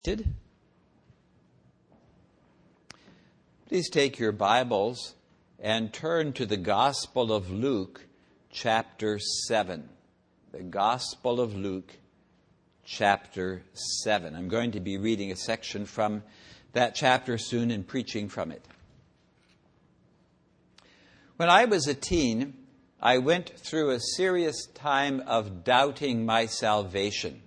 Please take your Bibles and turn to the Gospel of Luke, chapter 7. The Gospel of Luke, chapter 7. I'm going to be reading a section from that chapter soon and preaching from it. When I was a teen, I went through a serious time of doubting my salvation.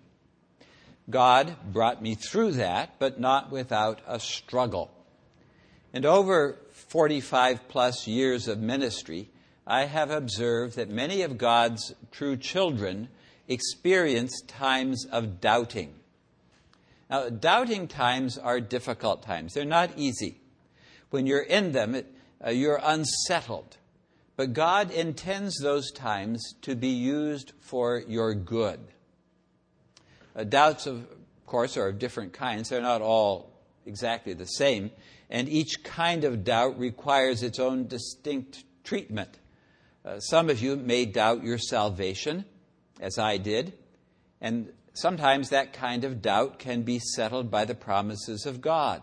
God brought me through that, but not without a struggle. And over 45 plus years of ministry, I have observed that many of God's true children experience times of doubting. Now, doubting times are difficult times. They're not easy. When you're in them, you're unsettled. But God intends those times to be used for your good. Doubts, of course, are of different kinds. They're not all exactly the same. And each kind of doubt requires its own distinct treatment. Some of you may doubt your salvation, as I did. And sometimes that kind of doubt can be settled by the promises of God.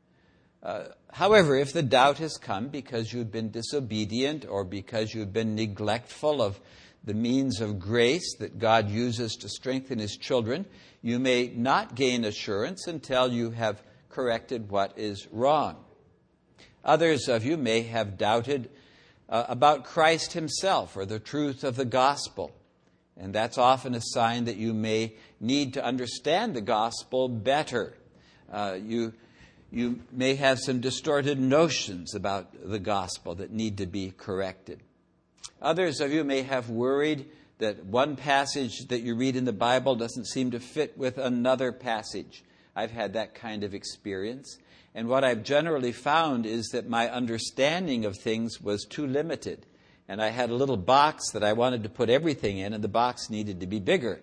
However, if the doubt has come because you've been disobedient or because you've been neglectful of the means of grace that God uses to strengthen His children, you may not gain assurance until you have corrected what is wrong. Others of you may have doubted about Christ Himself or the truth of the gospel. And that's often a sign that you may need to understand the gospel better. You may have some distorted notions about the gospel that need to be corrected. Others of you may have worried that one passage that you read in the Bible doesn't seem to fit with another passage. I've had that kind of experience. And what I've generally found is that my understanding of things was too limited. And I had a little box that I wanted to put everything in, and the box needed to be bigger.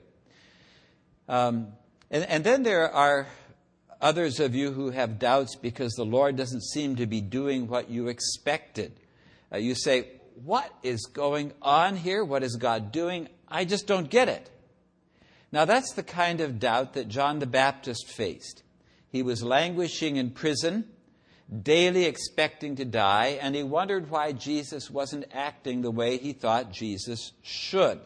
And then there are others of you who have doubts because the Lord doesn't seem to be doing what you expected. You say, what is going on here? What is God doing? I just don't get it. Now, that's the kind of doubt that John the Baptist faced. He was languishing in prison, daily expecting to die, and he wondered why Jesus wasn't acting the way he thought Jesus should.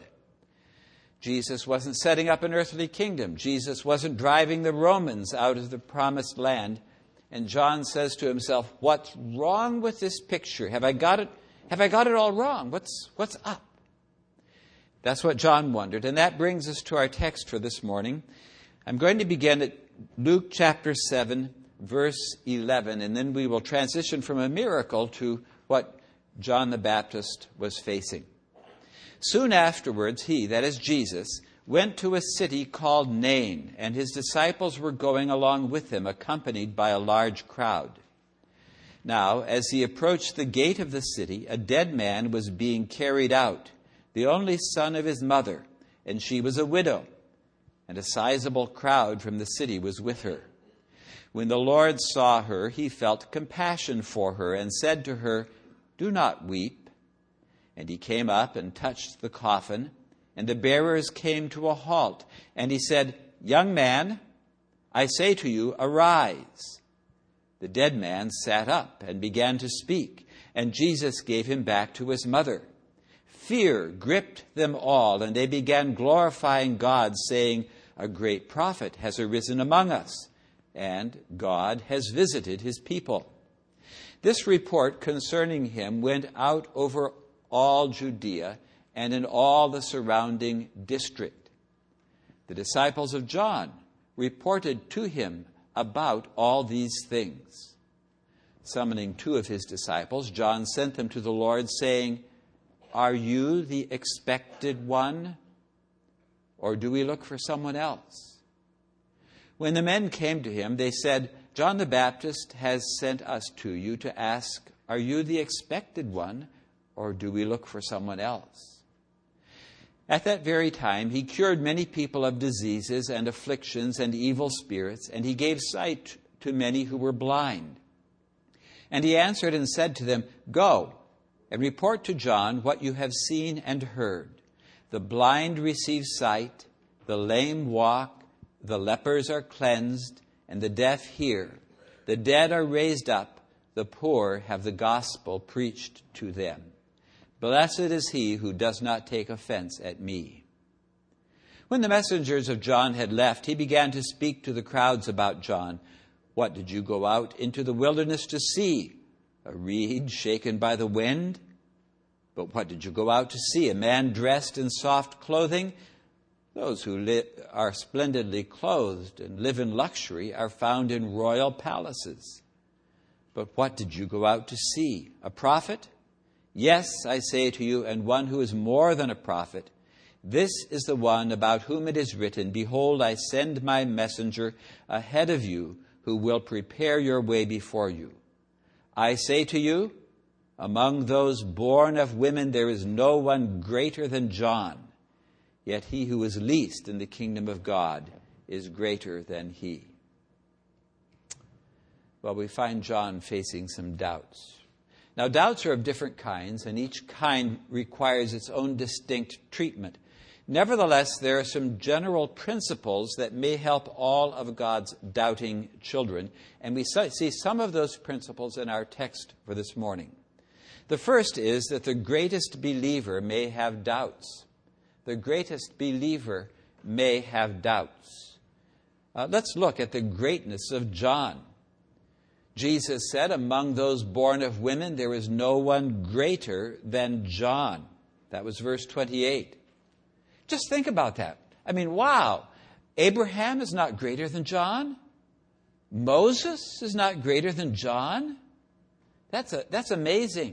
Jesus wasn't setting up an earthly kingdom. Jesus wasn't driving the Romans out of the promised land. And John says to himself, what's wrong with this picture? Have I got it all wrong? What's up? That's what John wondered. And that brings us to our text for this morning. I'm going to begin at Luke chapter 7, verse 11, and then we will transition from a miracle to what John the Baptist was facing. Soon afterwards, he, that is Jesus, went to a city called Nain, and his disciples were going along with him, accompanied by a large crowd. Now, as he approached the gate of the city, a dead man was being carried out, the only son of his mother, and she was a widow, and a sizable crowd from the city was with her. When the Lord saw her, he felt compassion for her and said to her, "Do not weep." And he came up and touched the coffin, and the bearers came to a halt. And he said, "Young man, I say to you, arise." The dead man sat up and began to speak, and Jesus gave him back to his mother. Fear gripped them all, and they began glorifying God, saying, "A great prophet has arisen among us, and God has visited his people." This report concerning him went out over all Judea and in all the surrounding district. The disciples of John reported to him about all these things. Summoning two of his disciples, John sent them to the Lord, saying, "Are you the expected one, or do we look for someone else?" When the men came to him, they said, "John the Baptist has sent us to you to ask, are you the expected one, or do we look for someone else?" At that very time, he cured many people of diseases and afflictions and evil spirits, and he gave sight to many who were blind. And he answered and said to them, "Go and report to John what you have seen and heard. The blind receive sight, the lame walk, the lepers are cleansed, and the deaf hear. The dead are raised up, the poor have the gospel preached to them. Blessed is he who does not take offense at me." When the messengers of John had left, he began to speak to the crowds about John. "What did you go out into the wilderness to see? A reed shaken by the wind? But what did you go out to see? A man dressed in soft clothing? Those who are splendidly clothed and live in luxury are found in royal palaces. But what did you go out to see? A prophet? Yes, I say to you, and one who is more than a prophet. This is the one about whom it is written, 'Behold, I send my messenger ahead of you, who will prepare your way before you.' I say to you, among those born of women there is no one greater than John. Yet he who is least in the kingdom of God is greater than he." Well, we find John facing some doubts. Now, doubts are of different kinds, and each kind requires its own distinct treatment. Nevertheless, there are some general principles that may help all of God's doubting children, and we see some of those principles in our text for this morning. The first is that the greatest believer may have doubts. The greatest believer may have doubts. Let's look at the greatness of John. Jesus said, "Among those born of women, there is no one greater than John." That was verse 28. Just think about that. I mean, wow. Abraham is not greater than John. Moses is not greater than John. That's amazing.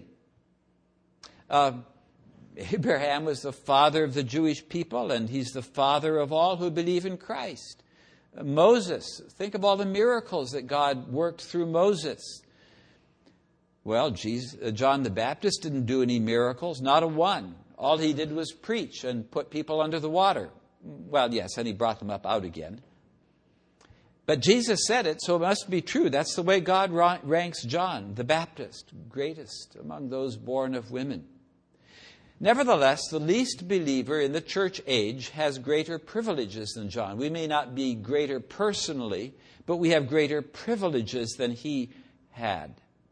Abraham was the father of the Jewish people, and he's the father of all who believe in Christ. Moses, think of all the miracles that God worked through Moses. Well, John the Baptist didn't do any miracles, not a one. All he did was preach and put people under the water. Well, yes, and he brought them up out again. But Jesus said it, so it must be true. That's the way God ranks John the Baptist, greatest among those born of women. Nevertheless, the least believer in the church age has greater privileges than John. We may not be greater personally, but we have greater privileges than he had.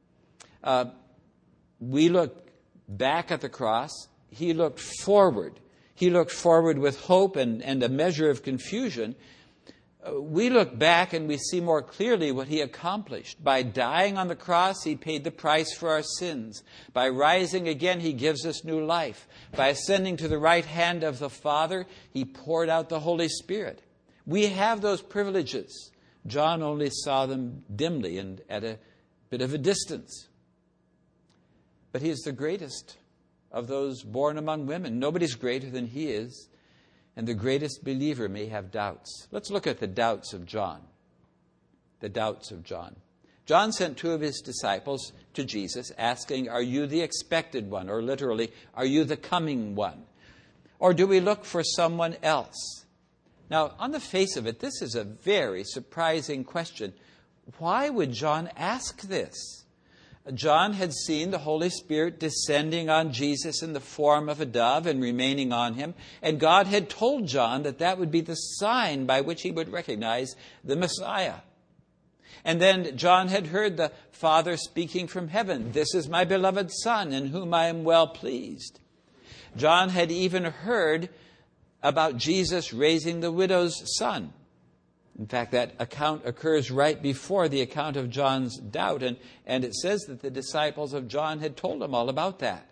We look back at the cross. He looked forward. He looked forward with hope and a measure of confusion. We look back and we see more clearly what he accomplished. By dying on the cross, he paid the price for our sins. By rising again, he gives us new life. By ascending to the right hand of the Father, he poured out the Holy Spirit. We have those privileges. John only saw them dimly and at a bit of a distance. But he is the greatest of those born among women. Nobody's greater than he is. And the greatest believer may have doubts. Let's look at the doubts of John. The doubts of John. John sent two of his disciples to Jesus asking, "Are you the expected one?" Or literally, "Are you the coming one? Or do we look for someone else?" Now, on the face of it, this is a very surprising question. Why would John ask this? John had seen the Holy Spirit descending on Jesus in the form of a dove and remaining on him. And God had told John that that would be the sign by which he would recognize the Messiah. And then John had heard the Father speaking from heaven, "This is my beloved Son, in whom I am well pleased." John had even heard about Jesus raising the widow's son. In fact, that account occurs right before the account of John's doubt, and it says that the disciples of John had told him all about that.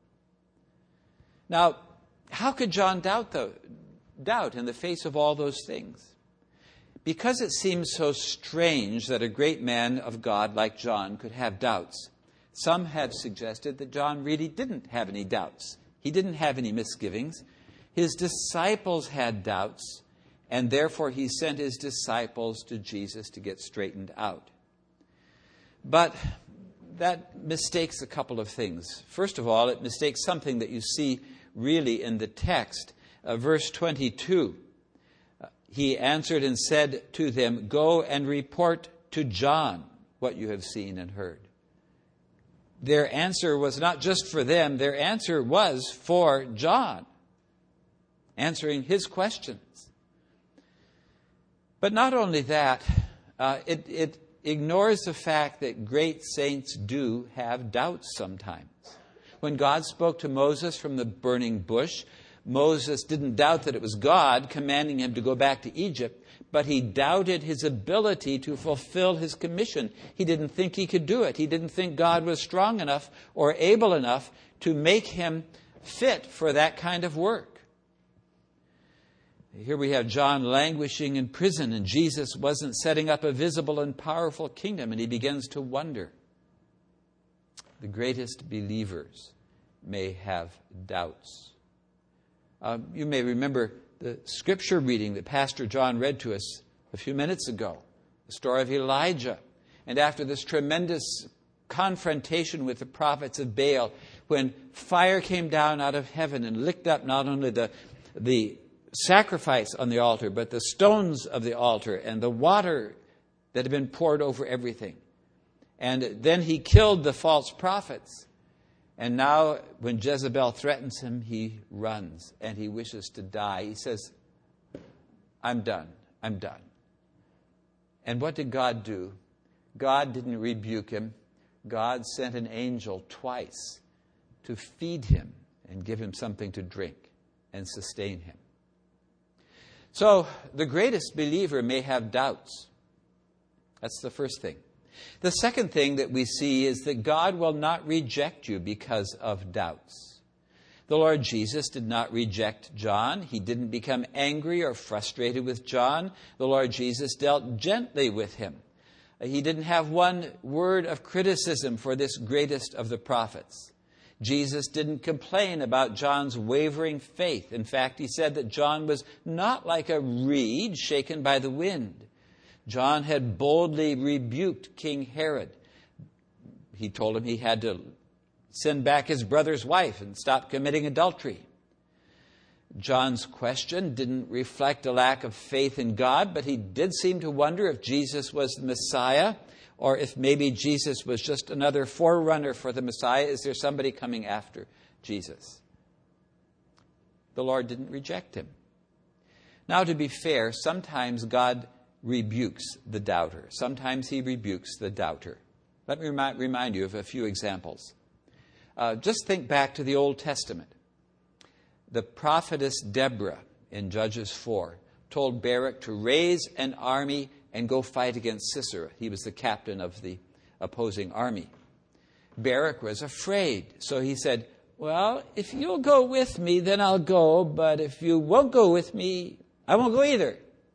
Now, how could John doubt in the face of all those things? Because it seems so strange that a great man of God like John could have doubts. Some have suggested that John really didn't have any doubts. He didn't have any misgivings. His disciples had doubts, and therefore he sent his disciples to Jesus to get straightened out. But that mistakes a couple of things. First of all, it mistakes something that you see really in the text. Verse 22, he answered and said to them, "Go and report to John what you have seen and heard." Their answer was not just for them, their answer was for John, answering his questions. But not only that, It ignores the fact that great saints do have doubts sometimes. When God spoke to Moses from the burning bush, Moses didn't doubt that it was God commanding him to go back to Egypt, but he doubted his ability to fulfill his commission. He didn't think he could do it. He didn't think God was strong enough or able enough to make him fit for that kind of work. Here we have John languishing in prison, and Jesus wasn't setting up a visible and powerful kingdom, and he begins to wonder. The greatest believers may have doubts. You may remember the scripture reading that Pastor John read to us a few minutes ago, the story of Elijah. And after this tremendous confrontation with the prophets of Baal, when fire came down out of heaven and licked up not only the sacrifice on the altar, but the stones of the altar and the water that had been poured over everything. And then he killed the false prophets. And now when Jezebel threatens him, he runs and he wishes to die. He says, I'm done. I'm done. And what did God do? God didn't rebuke him. God sent an angel twice to feed him and give him something to drink and sustain him. So the greatest believer may have doubts. That's the first thing. The second thing that we see is that God will not reject you because of doubts. The Lord Jesus did not reject John. He didn't become angry or frustrated with John. The Lord Jesus dealt gently with him. He didn't have one word of criticism for this greatest of the prophets. Jesus didn't complain about John's wavering faith. In fact, he said that John was not like a reed shaken by the wind. John had boldly rebuked King Herod. He told him he had to send back his brother's wife and stop committing adultery. John's question didn't reflect a lack of faith in God, but he did seem to wonder if Jesus was the Messiah, or if maybe Jesus was just another forerunner for the Messiah. Is there somebody coming after Jesus? The Lord didn't reject him. Now, to be fair, sometimes God rebukes the doubter. Sometimes he rebukes the doubter. Let me remind you of a few examples. Just think back to the Old Testament. The prophetess Deborah in Judges 4 told Barak to raise an army and go fight against Sisera. He was the captain of the opposing army. Barak was afraid, so he said, well, if you'll go with me, then I'll go, but if you won't go with me, I won't go either.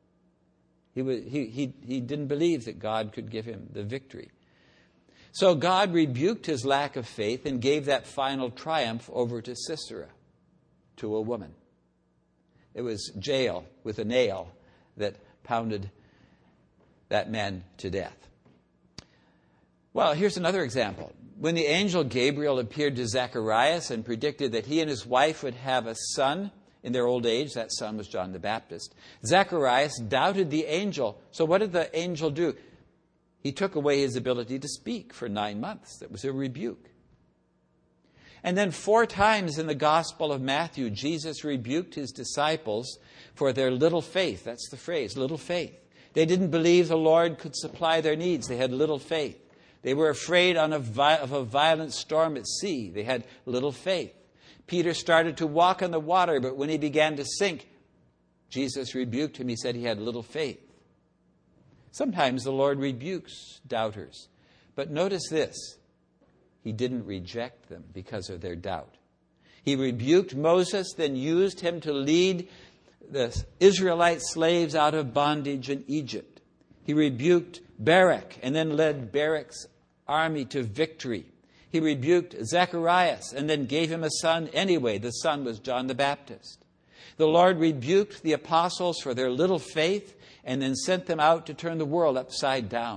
He didn't believe that God could give him the victory. So God rebuked his lack of faith and gave that final triumph over to Sisera, to a woman. It was Jael with a nail that pounded that man to death. Well, here's another example. When the angel Gabriel appeared to Zacharias and predicted that he and his wife would have a son in their old age, that son was John the Baptist, Zacharias doubted the angel. So what did the angel do? He took away his ability to speak for 9 months. That was a rebuke. And then 4 times in the Gospel of Matthew, Jesus rebuked his disciples for their little faith. That's the phrase, little faith. They didn't believe the Lord could supply their needs. They had little faith. They were afraid of a violent storm at sea. They had little faith. Peter started to walk on the water, but when he began to sink, Jesus rebuked him. He said he had little faith. Sometimes the Lord rebukes doubters. But notice this. He didn't reject them because of their doubt. He rebuked Moses, then used him to lead the Israelite slaves out of bondage in Egypt. He rebuked Barak and then led Barak's army to victory. He rebuked Zacharias and then gave him a son anyway. The son was John the Baptist. The Lord rebuked the apostles for their little faith and then sent them out to turn the world upside down.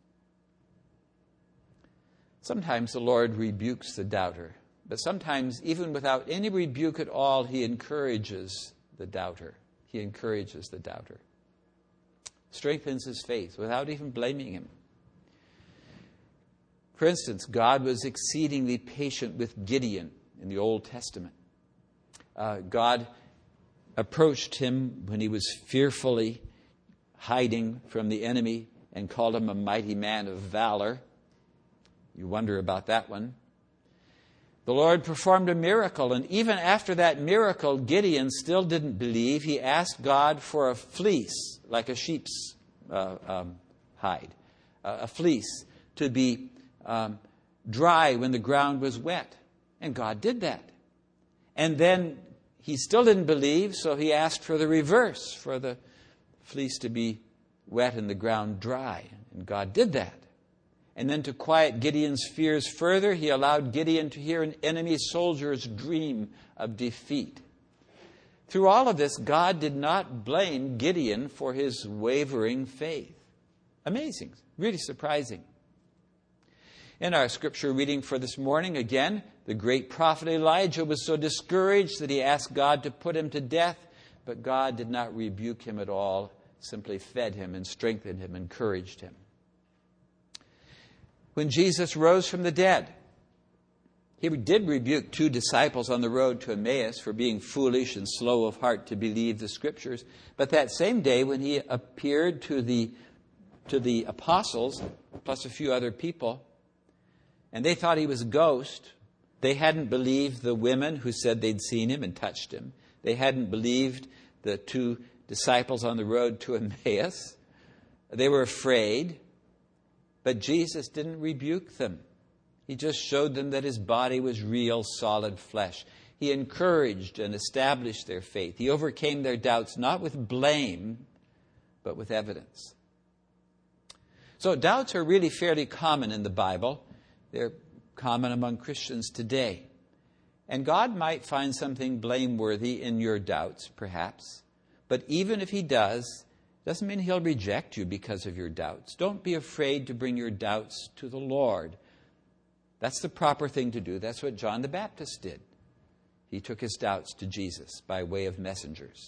Sometimes the Lord rebukes the doubter, but sometimes, even without any rebuke at all, he encourages the doubter. He encourages the doubter. Strengthens his faith without even blaming him. For instance, God was exceedingly patient with Gideon in the Old Testament. God approached him when he was fearfully hiding from the enemy and called him a mighty man of valor. You wonder about that one. The Lord performed a miracle, and even after that miracle, Gideon still didn't believe. He asked God for a fleece, like a sheep's hide, a fleece to be dry when the ground was wet. And God did that. And then he still didn't believe, so he asked for the reverse, for the fleece to be wet and the ground dry. And God did that. And then to quiet Gideon's fears further, he allowed Gideon to hear an enemy soldier's dream of defeat. Through all of this, God did not blame Gideon for his wavering faith. Amazing, really surprising. In our scripture reading for this morning, again, the great prophet Elijah was so discouraged that he asked God to put him to death, but God did not rebuke him at all, simply fed him and strengthened him, encouraged him. When Jesus rose from the dead, he did rebuke 2 disciples on the road to Emmaus for being foolish and slow of heart to believe the Scriptures. But that same day, when he appeared to the apostles, plus a few other people, and they thought he was a ghost, they hadn't believed the women who said they'd seen him and touched him. They hadn't believed the 2 disciples on the road to Emmaus. They were afraid. But Jesus didn't rebuke them. He just showed them that his body was real, solid flesh. He encouraged and established their faith. He overcame their doubts, not with blame, but with evidence. So doubts are really fairly common in the Bible. They're common among Christians today. And God might find something blameworthy in your doubts, perhaps. But even if he does, doesn't mean he'll reject you because of your doubts. Don't be afraid to bring your doubts to the Lord. That's the proper thing to do. That's what John the Baptist did. He took his doubts to Jesus by way of messengers.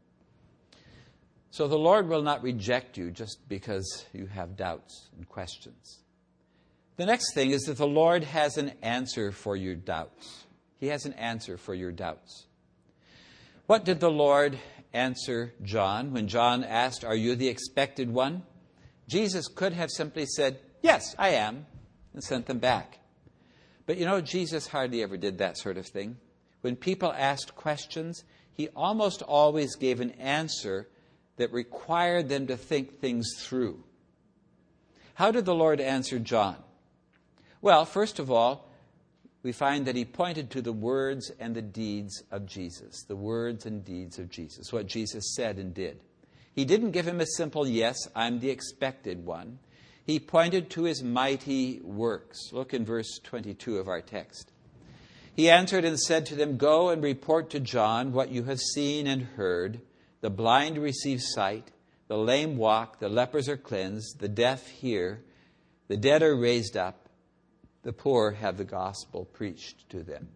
So the Lord will not reject you just because you have doubts and questions. The next thing is that the Lord has an answer for your doubts. He has an answer for your doubts. What did the Lord answer John when John asked, "Are you the expected one?" Jesus could have simply said, "Yes, I am," and sent them back. But Jesus hardly ever did that sort of thing. When people asked questions, he almost always gave an answer that required them to think things through. How did the Lord answer John? Well, first of all, we find that he pointed to the words and the deeds of Jesus. The words and deeds of Jesus, what Jesus said and did. He didn't give him a simple, "Yes, I'm the expected one." He pointed to his mighty works. Look in verse 22 of our text. He answered and said to them, "Go and report to John what you have seen and heard. The blind receive sight, the lame walk, the lepers are cleansed, the deaf hear, the dead are raised up, the poor have the gospel preached to them."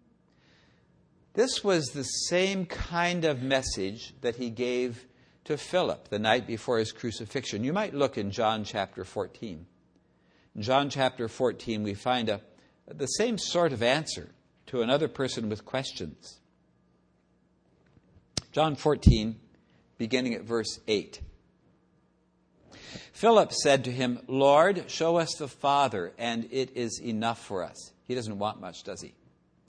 This was the same kind of message that he gave to Philip the night before his crucifixion. You might look in John chapter 14. In John chapter 14, we find the same sort of answer to another person with questions. John 14, beginning at verse 8. Philip said to him, "Lord, show us the Father, and it is enough for us." He doesn't want much, does he?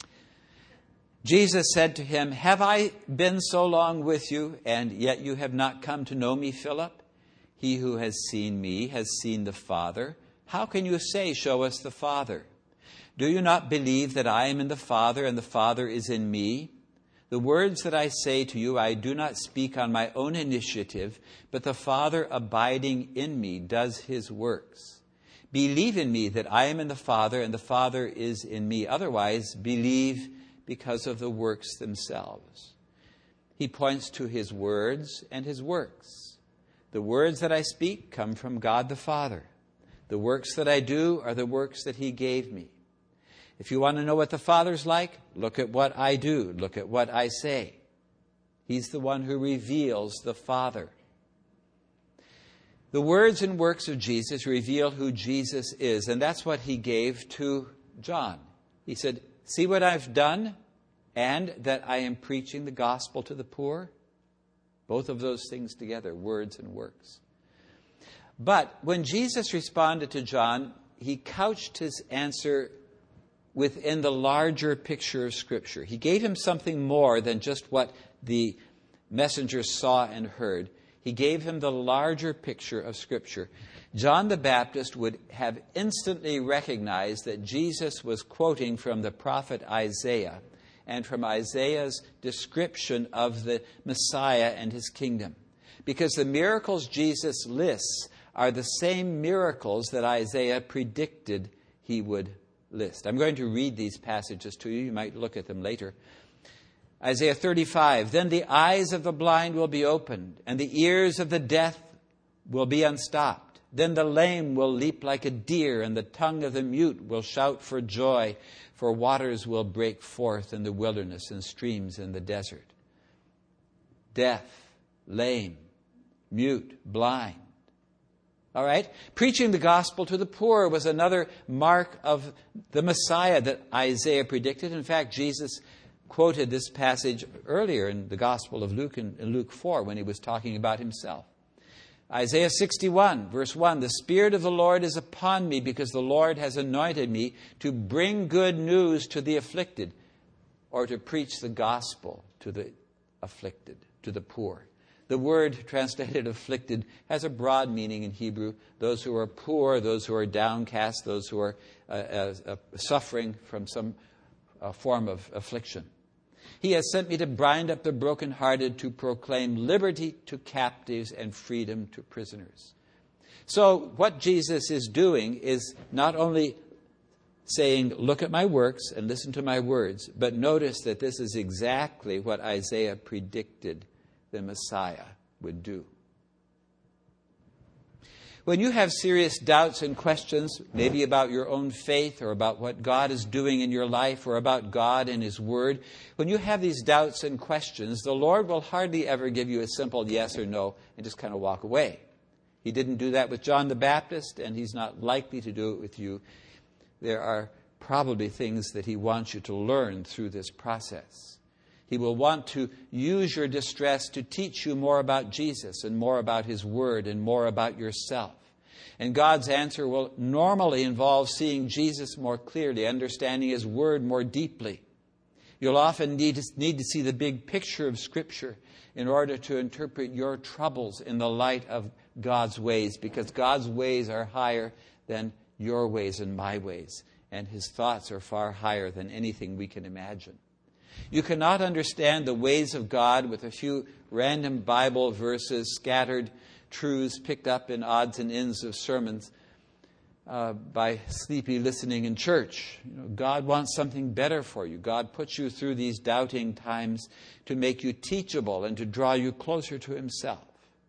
Jesus said to him, "Have I been so long with you, and yet you have not come to know me, Philip? He who has seen me has seen the Father. How can you say, 'Show us the Father'? Do you not believe that I am in the Father, and the Father is in me? The words that I say to you, I do not speak on my own initiative, but the Father abiding in me does his works. Believe in me that I am in the Father, and the Father is in me. Otherwise, believe because of the works themselves." He points to his words and his works. The words that I speak come from God the Father. The works that I do are the works that he gave me. If you want to know what the Father's like, look at what I do. Look at what I say. He's the one who reveals the Father. The words and works of Jesus reveal who Jesus is, and that's what he gave to John. He said, "See what I've done, and that I am preaching the gospel to the poor." Both of those things together, words and works. But when Jesus responded to John, he couched his answer within the larger picture of Scripture. He gave him something more than just what the messenger saw and heard. He gave him the larger picture of Scripture. John the Baptist would have instantly recognized that Jesus was quoting from the prophet Isaiah and from Isaiah's description of the Messiah and his kingdom. Because the miracles Jesus lists are the same miracles that Isaiah predicted he would list. I'm going to read these passages to you. You might look at them later. Isaiah 35, "Then the eyes of the blind will be opened, and the ears of the deaf will be unstopped. Then the lame will leap like a deer, and the tongue of the mute will shout for joy, for waters will break forth in the wilderness and streams in the desert." Deaf, lame, mute, blind. All right? Preaching the gospel to the poor was another mark of the Messiah that Isaiah predicted. In fact, Jesus quoted this passage earlier in the Gospel of Luke, in Luke 4, when he was talking about himself. Isaiah 61, verse 1, "The Spirit of the Lord is upon me, because the Lord has anointed me to bring good news to the afflicted," or to preach the gospel to the afflicted, to the poor. The word translated afflicted has a broad meaning in Hebrew. Those who are poor, those who are downcast, those who are suffering from some form of affliction. "He has sent me to bind up the brokenhearted, to proclaim liberty to captives and freedom to prisoners." So what Jesus is doing is not only saying, "Look at my works and listen to my words," but notice that this is exactly what Isaiah predicted the Messiah would do. When you have serious doubts and questions, maybe about your own faith or about what God is doing in your life or about God and His Word, when you have these doubts and questions, the Lord will hardly ever give you a simple yes or no and just kind of walk away. He didn't do that with John the Baptist, and He's not likely to do it with you. There are probably things that He wants you to learn through this process. He will want to use your distress to teach you more about Jesus and more about His Word and more about yourself. And God's answer will normally involve seeing Jesus more clearly, understanding His Word more deeply. You'll often need to see the big picture of Scripture in order to interpret your troubles in the light of God's ways, because God's ways are higher than your ways and my ways, and His thoughts are far higher than anything we can imagine. You cannot understand the ways of God with a few random Bible verses, scattered truths picked up in odds and ends of sermons by sleepy listening in church. God wants something better for you. God puts you through these doubting times to make you teachable and to draw you closer to Himself.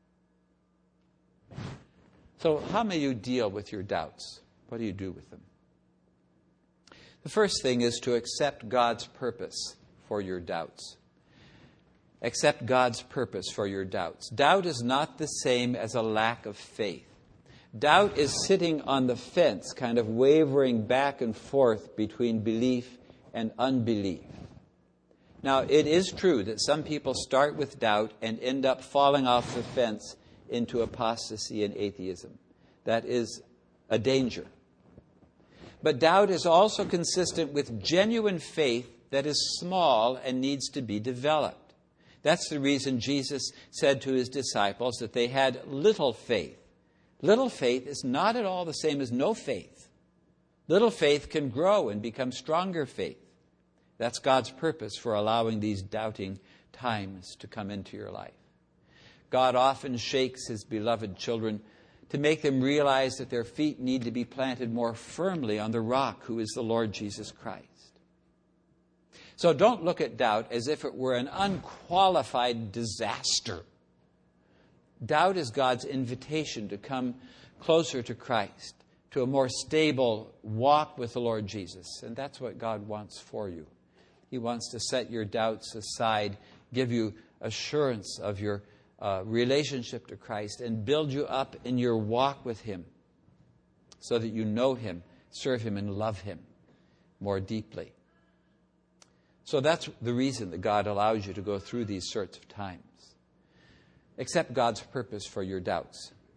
So how may you deal with your doubts? What do you do with them? The first thing is to accept God's purpose for your doubts. Accept God's purpose for your doubts. Doubt is not the same as a lack of faith. Doubt is sitting on the fence, kind of wavering back and forth between belief and unbelief. Now, it is true that some people start with doubt and end up falling off the fence into apostasy and atheism. That is a danger. But doubt is also consistent with genuine faith that is small and needs to be developed. That's the reason Jesus said to His disciples that they had little faith. Little faith is not at all the same as no faith. Little faith can grow and become stronger faith. That's God's purpose for allowing these doubting times to come into your life. God often shakes His beloved children to make them realize that their feet need to be planted more firmly on the rock, who is the Lord Jesus Christ. So don't look at doubt as if it were an unqualified disaster. Doubt is God's invitation to come closer to Christ, to a more stable walk with the Lord Jesus. And that's what God wants for you. He wants to set your doubts aside, give you assurance of your relationship to Christ, and build you up in your walk with Him so that you know Him, serve Him, and love Him more deeply. So that's the reason that God allows you to go through these sorts of times. Accept God's purpose for your doubts.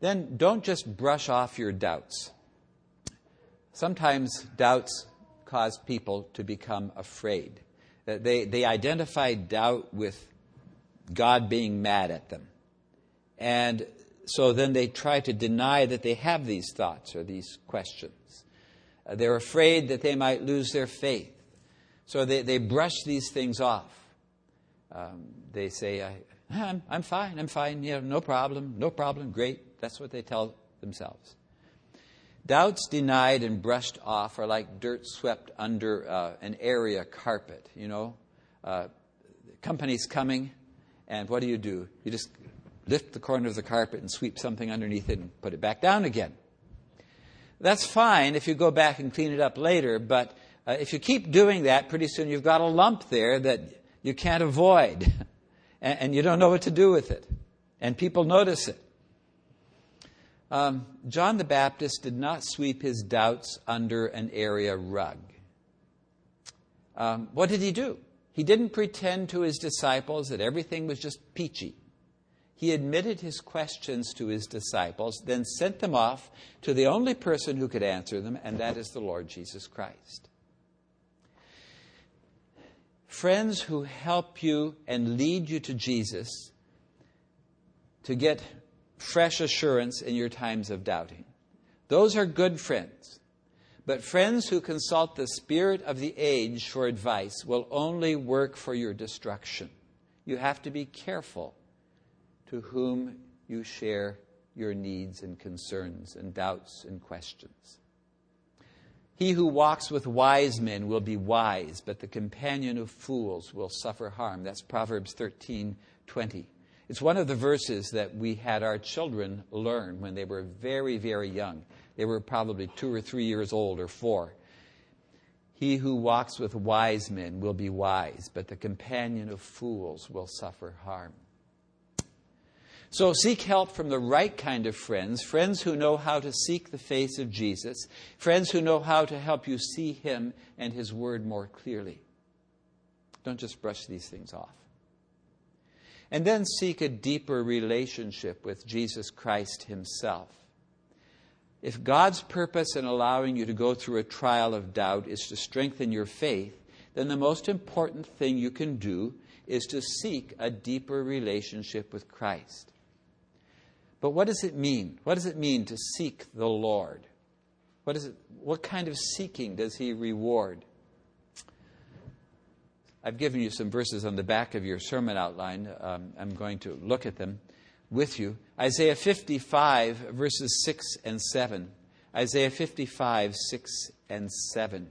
then don't just brush off your doubts. Sometimes doubts cause people to become afraid. They identify doubt with God being mad at them. And so then they try to deny that they have these thoughts or these questions. They're afraid that they might lose their faith. So they brush these things off. They say, I'm fine, no problem, great. That's what they tell themselves. Doubts denied and brushed off are like dirt swept under an area carpet, Company's coming, and what do? You just lift the corner of the carpet and sweep something underneath it and put it back down again. That's fine if you go back and clean it up later, but if you keep doing that, pretty soon you've got a lump there that you can't avoid, and you don't know what to do with it, and people notice it. John the Baptist did not sweep his doubts under an area rug. What did he do? He didn't pretend to his disciples that everything was just peachy. He admitted his questions to his disciples, then sent them off to the only person who could answer them, and that is the Lord Jesus Christ. Friends who help you and lead you to Jesus to get fresh assurance in your times of doubting. Those are good friends. But friends who consult the spirit of the age for advice will only work for your destruction. You have to be careful to whom you share your needs and concerns and doubts and questions. He who walks with wise men will be wise, but the companion of fools will suffer harm. That's Proverbs 13:20. It's one of the verses that we had our children learn when they were very, very young. They were probably 2 or 3 years old or 4. He who walks with wise men will be wise, but the companion of fools will suffer harm. So seek help from the right kind of friends, friends who know how to seek the face of Jesus, friends who know how to help you see him and his word more clearly. Don't just brush these things off. And then seek a deeper relationship with Jesus Christ himself. If God's purpose in allowing you to go through a trial of doubt is to strengthen your faith, then the most important thing you can do is to seek a deeper relationship with Christ. But what does it mean? What does it mean to seek the Lord? What kind of seeking does he reward? I've given you some verses on the back of your sermon outline. I'm going to look at them with you. Isaiah 55, verses 6 and 7. Isaiah 55, 6 and 7.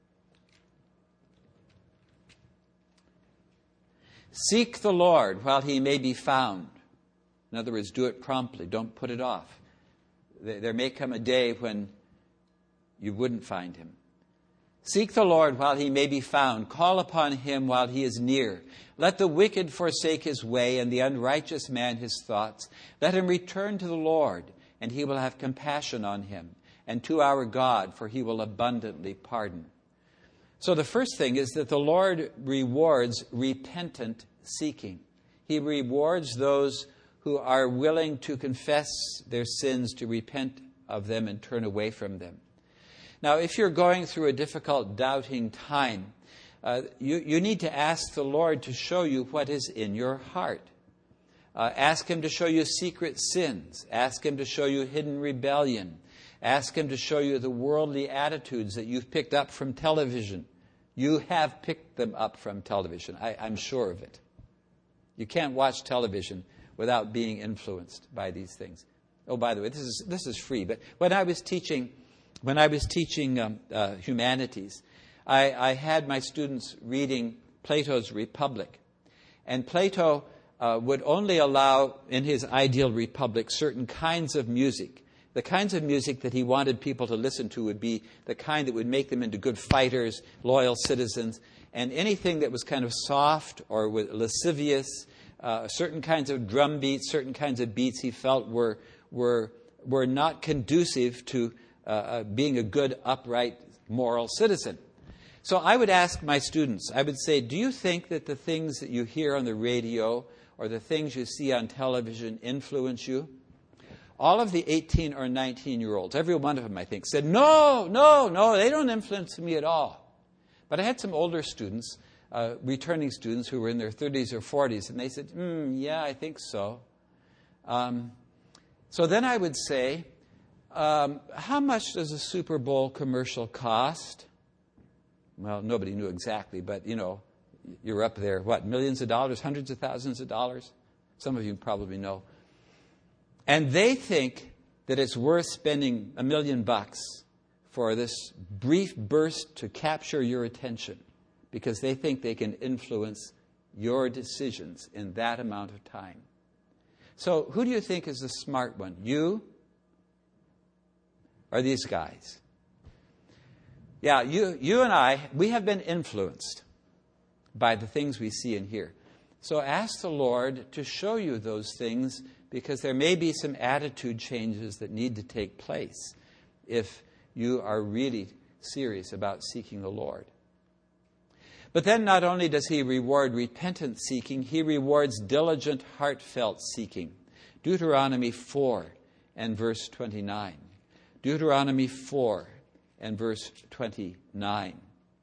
Seek the Lord while he may be found. In other words, do it promptly. Don't put it off. There may come a day when you wouldn't find him. Seek the Lord while he may be found. Call upon him while he is near. Let the wicked forsake his way and the unrighteous man his thoughts. Let him return to the Lord, and he will have compassion on him, and to our God, for he will abundantly pardon. So the first thing is that the Lord rewards repentant seeking. He rewards those who are willing to confess their sins, to repent of them and turn away from them. Now, if you're going through a difficult, doubting time, you need to ask the Lord to show you what is in your heart. Ask him to show you secret sins. Ask him to show you hidden rebellion. Ask him to show you the worldly attitudes that you've picked up from television. You have picked them up from television. I'm sure of it. You can't watch television without being influenced by these things. Oh, by the way, this is free. But when I was teaching humanities, I had my students reading Plato's Republic. And Plato would only allow, in his ideal republic, certain kinds of music. The kinds of music that he wanted people to listen to would be the kind that would make them into good fighters, loyal citizens. And anything that was kind of soft or lascivious, certain kinds of drum beats, certain kinds of beats he felt were not conducive to being a good, upright, moral citizen. So I would ask my students, I would say, do you think that the things that you hear on the radio or the things you see on television influence you? all of the 18 or 19-year-olds, every one of them, I think, said, no, they don't influence me at all. But I had some older students, returning students who were in their 30s or 40s, and they said, yeah, I think so. So then I would say, how much does a Super Bowl commercial cost? Well, nobody knew exactly, but, you're up there, millions of dollars, hundreds of thousands of dollars? Some of you probably know. And they think that it's worth spending $1 million for this brief burst to capture your attention because they think they can influence your decisions in that amount of time. So who do you think is the smart one? You or these guys? Yeah, you and I, we have been influenced by the things we see and hear. So ask the Lord to show you those things, because there may be some attitude changes that need to take place if you are really serious about seeking the Lord. But then not only does he reward repentant seeking, he rewards diligent, heartfelt seeking. Deuteronomy 4 and verse 29. Deuteronomy 4 and verse 29.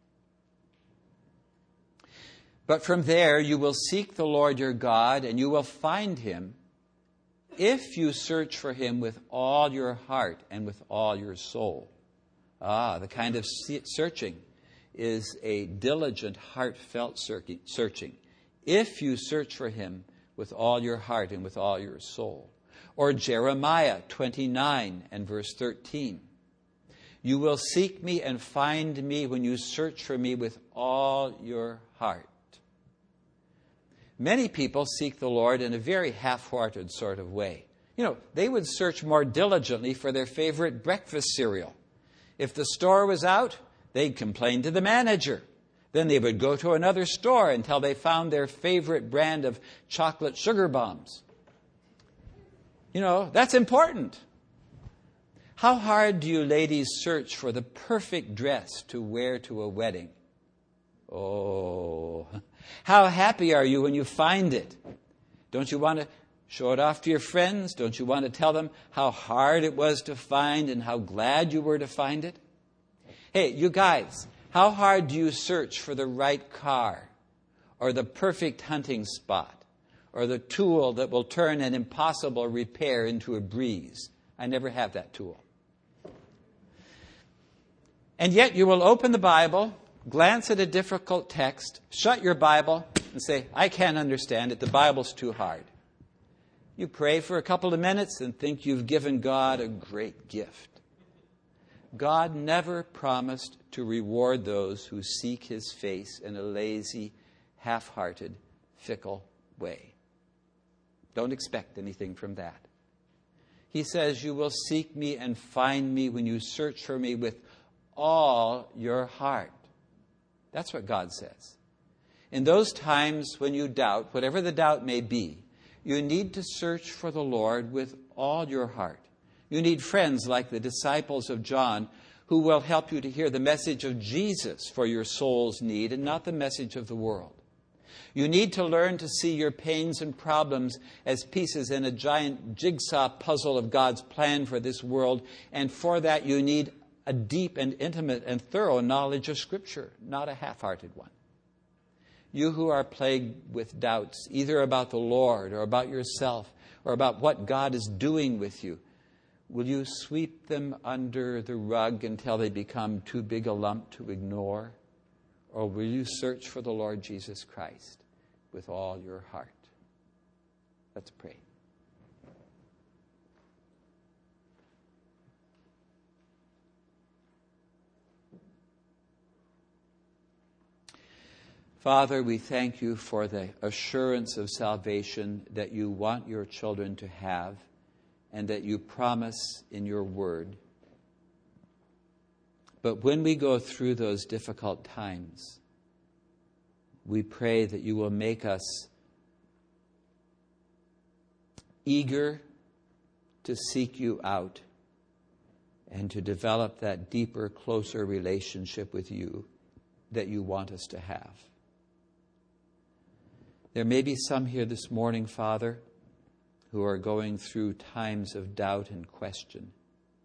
But from there you will seek the Lord your God, and you will find him if you search for him with all your heart and with all your soul. The kind of searching is a diligent, heartfelt searching. If you search for him with all your heart and with all your soul. Or Jeremiah 29 and verse 13. You will seek me and find me when you search for me with all your heart. Many people seek the Lord in a very half-hearted sort of way. They would search more diligently for their favorite breakfast cereal. If the store was out, they'd complain to the manager. Then they would go to another store until they found their favorite brand of chocolate sugar bombs. That's important. How hard do you ladies search for the perfect dress to wear to a wedding? Oh, how happy are you when you find it? Don't you want to show it off to your friends? Don't you want to tell them how hard it was to find and how glad you were to find it? Hey, you guys, how hard do you search for the right car or the perfect hunting spot or the tool that will turn an impossible repair into a breeze? I never have that tool. And yet you will open the Bible, glance at a difficult text, shut your Bible, and say, I can't understand it. The Bible's too hard. You pray for a couple of minutes and think you've given God a great gift. God never promised to reward those who seek his face in a lazy, half-hearted, fickle way. Don't expect anything from that. He says, you will seek me and find me when you search for me with all your heart. That's what God says. In those times when you doubt, whatever the doubt may be, you need to search for the Lord with all your heart. You need friends like the disciples of John who will help you to hear the message of Jesus for your soul's need and not the message of the world. You need to learn to see your pains and problems as pieces in a giant jigsaw puzzle of God's plan for this world, and for that you need a deep and intimate and thorough knowledge of Scripture, not a half-hearted one. You who are plagued with doubts, either about the Lord or about yourself or about what God is doing with you, will you sweep them under the rug until they become too big a lump to ignore? Or will you search for the Lord Jesus Christ with all your heart? Let's pray. Father, we thank you for the assurance of salvation that you want your children to have and that you promise in your word. But when we go through those difficult times, we pray that you will make us eager to seek you out and to develop that deeper, closer relationship with you that you want us to have. There may be some here this morning, Father, who are going through times of doubt and question.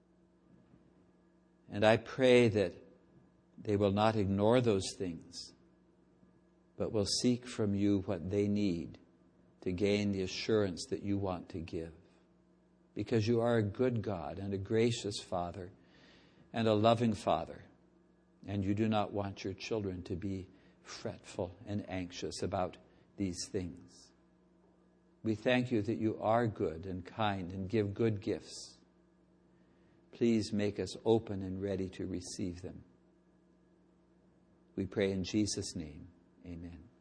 And I pray that they will not ignore those things, but will seek from you what they need to gain the assurance that you want to give. Because you are a good God and a gracious Father and a loving Father, and you do not want your children to be fretful and anxious about these things. We thank you that you are good and kind and give good gifts. Please make us open and ready to receive them. We pray in Jesus' name. Amen.